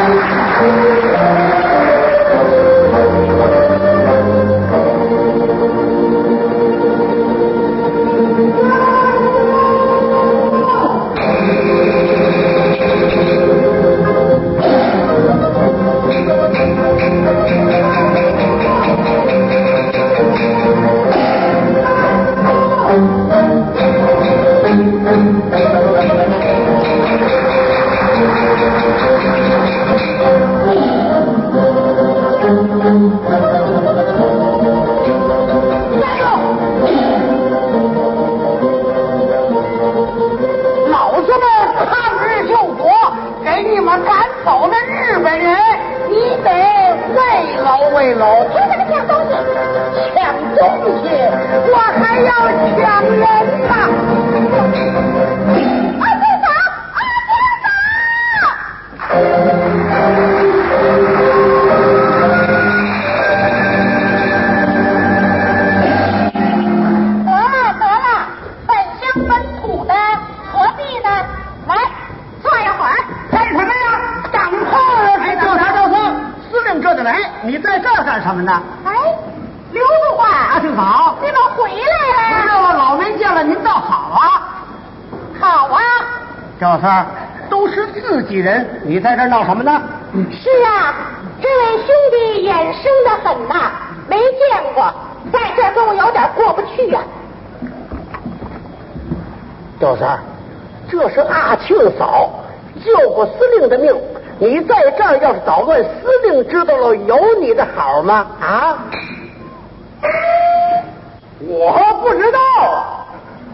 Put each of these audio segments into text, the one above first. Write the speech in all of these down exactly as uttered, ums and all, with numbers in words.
你在这儿闹什么呢？ 是啊，这位兄弟眼生的很呐，没见过，在这儿跟我有点过不去呀、啊。 赵三，这是阿庆嫂救过司令的命，你在这儿要是捣乱，司令知道了有你的好吗？啊？我不知道啊。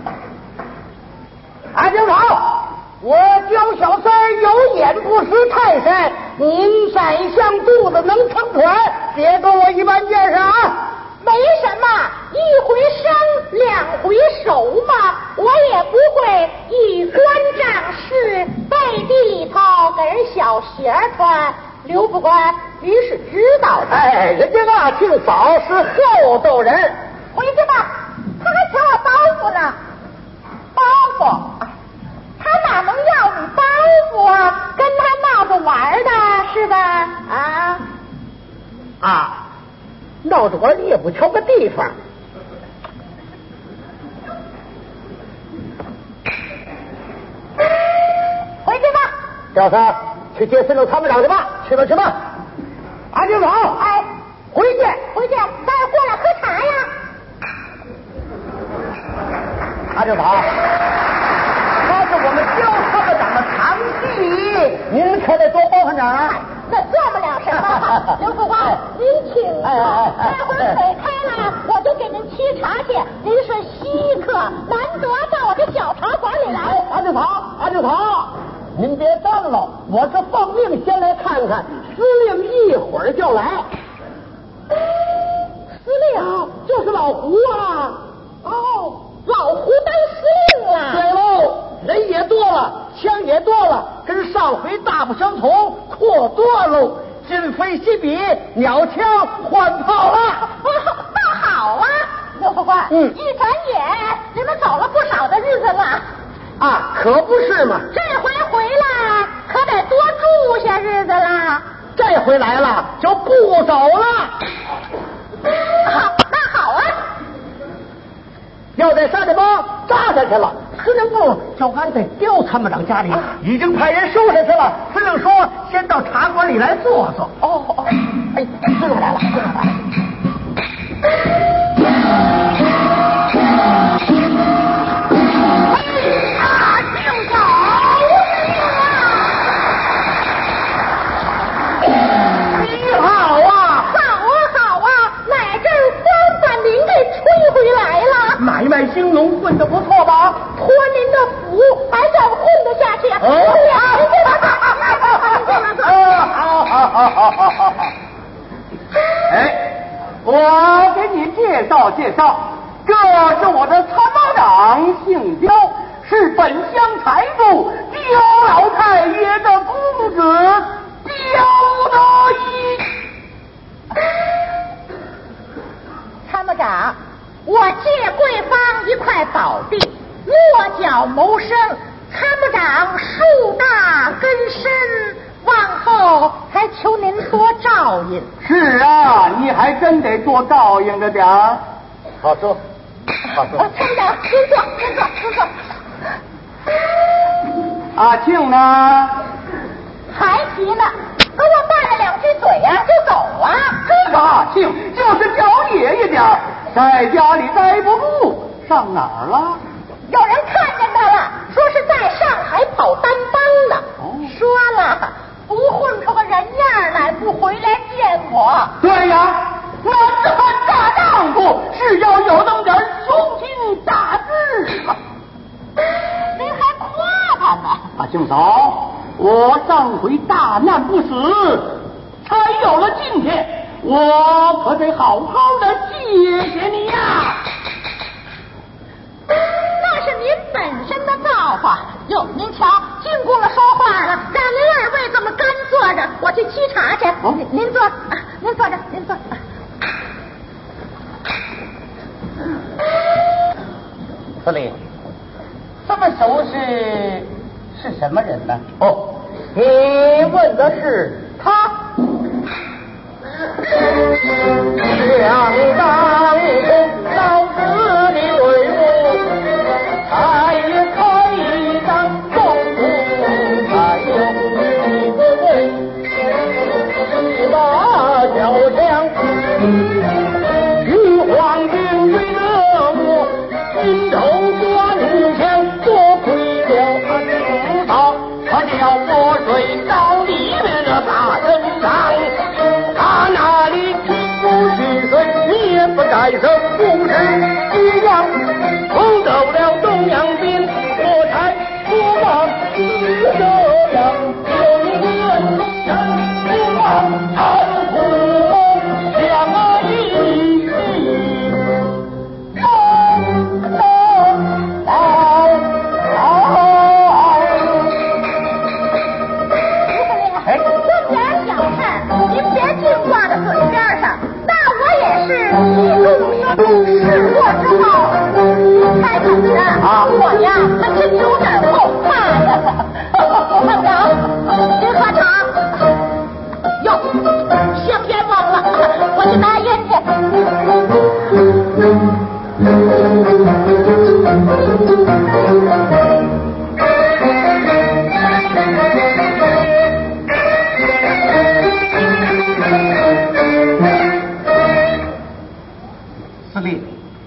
阿庆嫂。我焦小三有眼不识泰山，您宰相肚子能撑船，别跟我一般见识啊！ 没什么，一回生两回熟嘛，我也不会一官仗势背地里头给人小鞋穿。刘副官，您是知道的。 哎，人家阿庆嫂是厚道人。 回去吧，他还求我包袱呢。包袱？他哪能要你包袱啊？跟他闹着玩的是吧？啊啊，闹着玩你也不挑个地方。 回去吧。 赵三，去接司令参谋长去吧。去吧去吧。阿庆嫂， 哎， 回去回去，待会儿过来喝茶呀。 阿庆嫂。我们焦参谋长的长戏，您可得多包上点啊！ 这做不了什么。刘副官，您请坐。待会儿水开了，我就给您沏茶去。您是稀客，难得到我这小茶馆里来。 阿庆嫂，阿庆嫂，您别耽了，我是奉命先来看看，司令一会儿就来。 司令就是老胡啊！ 哦，老胡当司令了。 对喽。人也多了，枪也多了，跟上回大不相同，扩多喽。今非昔比，鸟枪换炮了。 哦，那好啊，刘副官。 嗯， 一转眼你们走了不少的日子了。 啊，可不是嘛。 这回回来可得多住下日子了。 这回来了就不走了。 好，那好啊。 要在沙地帮扎下去了，司令部就安在刁参谋长家里，啊、已经派人收下去了。司令说先到茶馆里来坐坐。 哦哦，哎，司令来了，司令来了。 买卖兴隆，混得不错吧？ 托您的福，还想混得下去？ 哦，好好好好好好。哎，我给你介绍介绍，这是我的参谋长，姓刁，是本乡财主刁老太爷的公子刁德一。 参谋长。我借贵方一块宝地，落脚谋生。参谋长树大根深，往后照应。 是啊，你还真得多照应着点儿。 好说，好说。 村长，您坐，您坐，您坐。 阿庆呢？ 还急呢，跟我拌了两句嘴呀、啊，就走啊。 这个阿庆就是叫爷爷点儿，在家里待不住，上哪儿了？ 有人看见他了，说是在上海跑单帮呢。 哦， 说了，不混出个人样来，不回来见我。 对呀，男子汉大丈夫是要有那么点雄心大志嘛。 您还夸他呢？ 阿庆嫂，我上回大难不死，才有了今天，我可得好好的谢谢你呀。 那是您本身的造化。哟，您瞧，进宫了说话了，让您二位这么干坐着，我去沏茶去。 哦、 您您坐啊，您坐着，您坐。 司令，这么熟识是什么人呢？ 哦，你问的是他。两当老子的队伍，才也开一张中途，还有一个队，一把小枪，与皇军对着我，心头挂怒枪，多亏了他知道，他叫我睡到里面的大身上，他那里去不去水，你也不该生不是一样，碰到了东洋兵，我才不忘是这样，有人不忘残酷相依。 事过之后才懂的啊！我呀，还真有点后怕呀。班长，您喝茶。哟，香烟忘了，我去拿烟司令。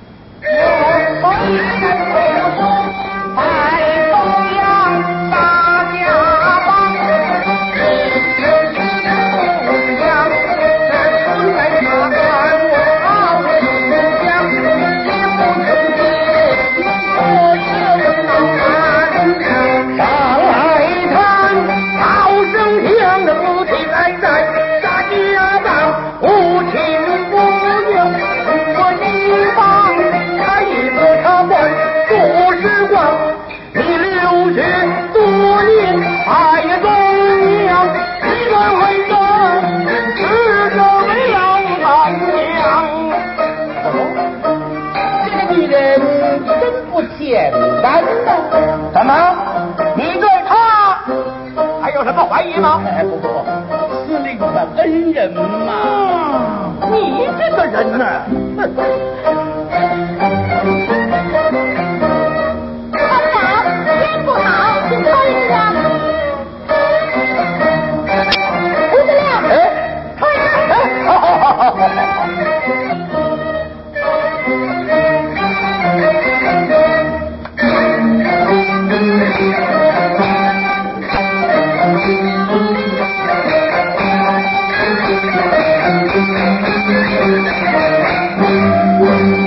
简单的。怎么？你对他还有什么怀疑吗？ 哎，不过司令的恩人嘛。 嗯，你这个人呢？ 班长，烟不好，请抽一支啊。胡子亮， 哎，抽一支。哎，好好好好。Thank you.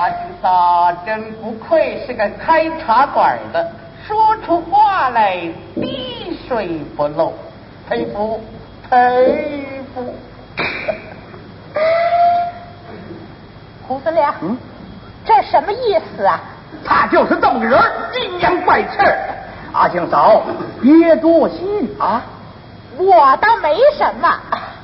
阿金嫂真不愧是个开茶馆的，说出话来滴水不漏，佩服佩服。 胡子亮，嗯，这什么意思啊？ 他就是这么个人，阴阳怪气儿。阿庆嫂，别多心啊。 我倒没什么。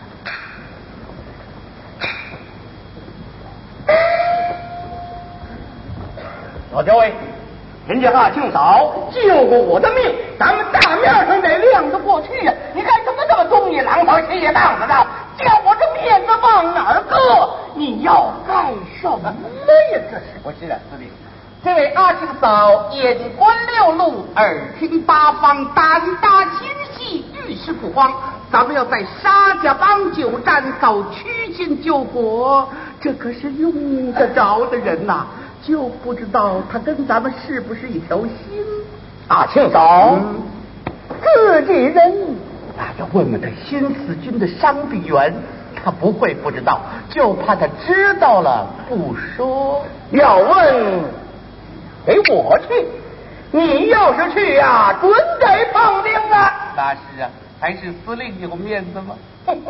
老教尉，人家阿庆嫂救过我的命，咱们大面上得亮得过去呀、啊。你干什么这么东一榔头西一棒子的？叫我这面子往哪儿搁？你要干什么呀？这是不是啊，司令。这位阿庆嫂眼观六路，耳听八方，胆大心细，遇事不慌。咱们要在沙家浜久战，搞曲线救国，这可是用得着的人呐、啊，就不知道他跟咱们是不是一条心。 阿庆嫂，嗯、自己人，那要问问他新四军的伤病员，他不会不知道，就怕他知道了不说。要问。给我去，你要是去呀、啊，准得碰钉啊！ 那是啊，还是司令有面子吗？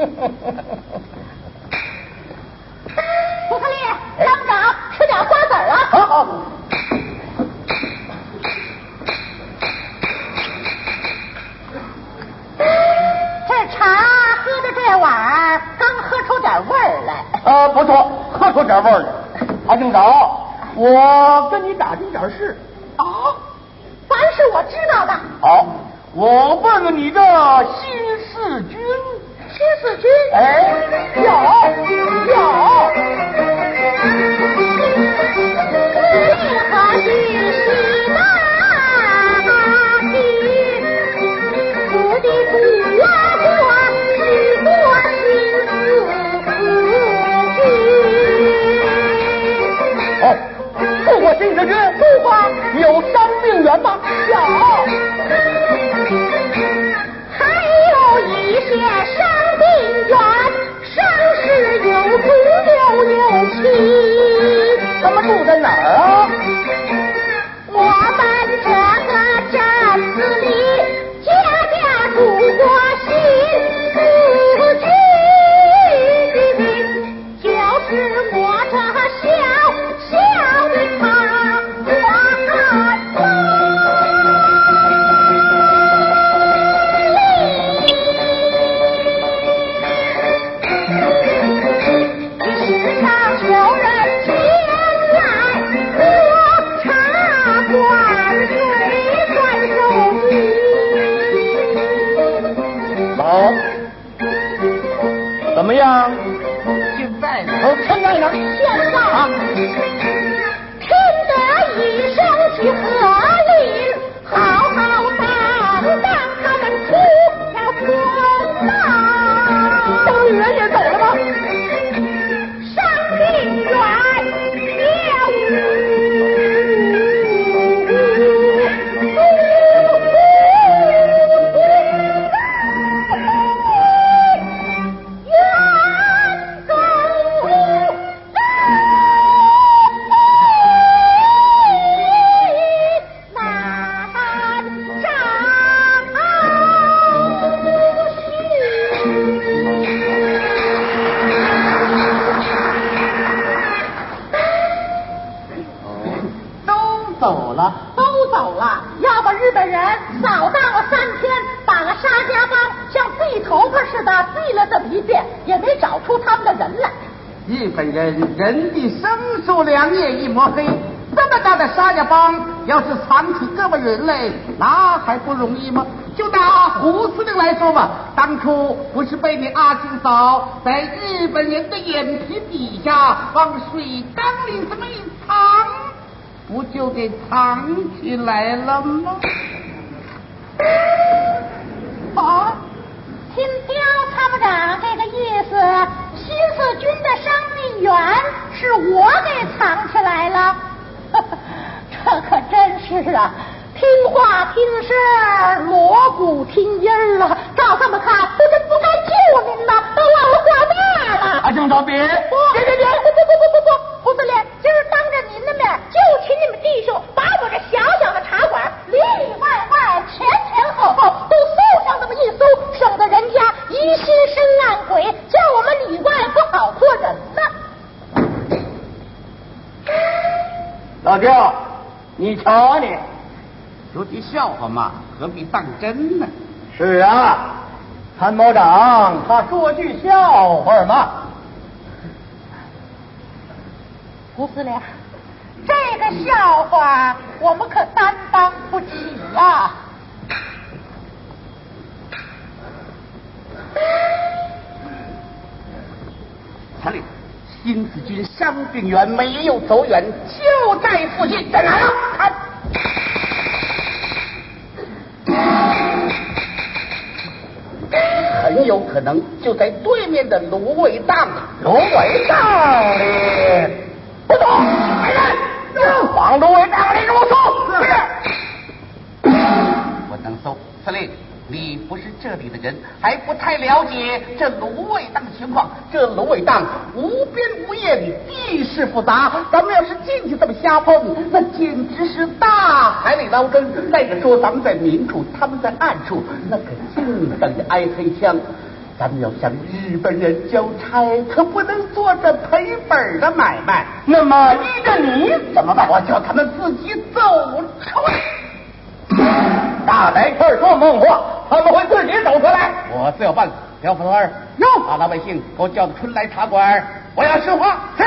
胡司令，参长吃点瓜子啊！ 好好。 这茶喝的这碗儿，刚喝出点味儿来。 呃，不错，喝出点味儿来。阿庆嫂。我跟你打听点事啊，凡是我知道的。 好，我问问你这新四军， 新四军， 哎，有有， 为何是西大地？我的祖国是多新四军。 哦。不过新四军， 不过有伤病员吗？ 有，还有一些伤病员，伤势有重又有轻。 他们住在哪儿啊？ 我们这个镇子里，家家住过新四军，就是我这小小的茶馆。世上有人前来我茶馆随传手机。 好，怎么样？ 现在呢？ 哦，现在呢？ 现在啊， 听得一声去喝令，好好当当他们出了村呐。 这个女人也走了吗？ 伤病员走了， 都走了，要把日本人扫荡了三天，把个沙家浜像地头发似的地了这么一遍，也没找出他们的人来。 日本人人的生疏两眼一抹黑，这么大的沙家浜，要是藏起个把人来，那还不容易吗？就拿胡司令来说吧，当初不是被你阿庆嫂在日本人的眼皮底下往水缸里这么一藏，不就给藏起来了吗？ 哦，听刁参谋长这个意思，新四军的伤病员是我给藏起来了。这可真是啊，听话听事，锣鼓听音了。照这么看，我真不该救您呐，都忘了话大了。 阿庆嫂，别， 别别别，不不不不不不，胡司令，今儿当着您老舅，你瞧啊你， 说句笑话嘛，何必当真呢？ 是啊，参谋长他说句笑话嘛。 胡司令，这个笑话我们可担当不起呀。 司令，新四军伤病员没有走远，就在附近，在哪儿啊？看。很有可能就在对面的芦苇荡里。 芦苇荡里，不动，来人，往芦苇荡里给我搜。 是。我能搜，司令。你不是这里的人，还不太了解这芦苇荡的情况。这芦苇荡无边无沿，地势复杂，咱们要是进去这么瞎碰，那简直是大海里捞针。再者说，咱们在明处，他们在暗处，那可净等着挨黑枪。咱们要向日本人交差，可不能做着赔本的买卖。 那么依着你怎么办？ 我叫他们自己走出来。 大白块说梦话，他们会自己走出来。 我自有办法。廖副头儿， 哟， 把老百姓给我叫到春来茶馆，我要实话。 是。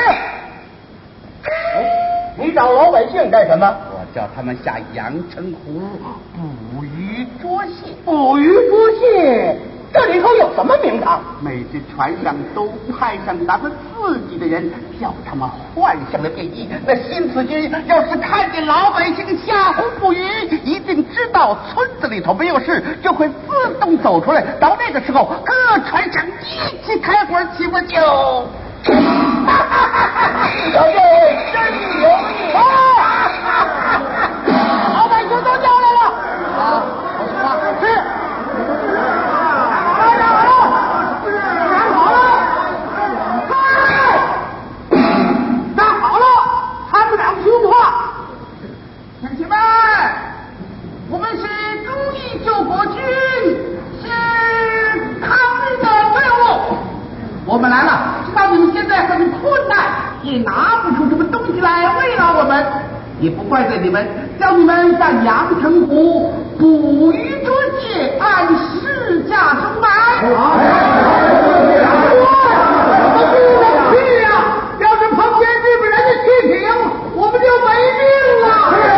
你找老百姓干什么？ 我叫他们下阳澄湖捕鱼捉蟹。 捕鱼捉蟹，这里头有什么名堂？ 每只船上都派上咱们自己的人，叫他们换上了便衣。那新四军要是看见老百姓下湖捕鱼，一定知道村子里头没有事，就会自动走出来。到那个时候，各船上一起开火，岂不就？ 小弟真有意思！老百姓都叫来了。 好，我说话是。 乡亲们，我们是忠义救国军，是抗日的队伍。我们来了，知道你们现在很困难，也拿不出什么东西来慰劳我们，也不怪罪你们，叫你们在阳澄湖捕鱼捉蟹，按市价收买。好，我们不能去呀！要是碰见日本人的潜艇，我们就没命了。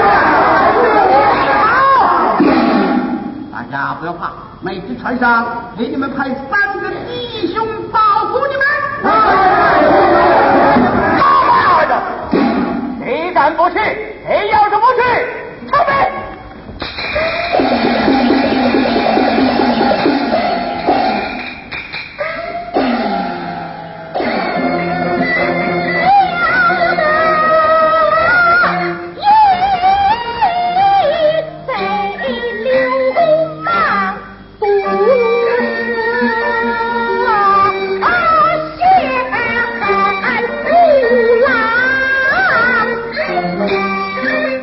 大家不要怕，每只船上给你们派三个弟兄保护你们。 他妈的，谁敢不去？谁要是不去，撤备！ 啊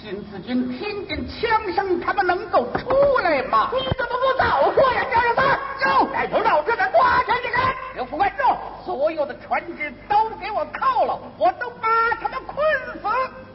信子君听见枪声，他们能够出来吗？ 你怎么不早说呀，家人们？ 有， 带头闹事的抓起来！ 刘副官，所有的船只都给我铐了，我都把他们困死。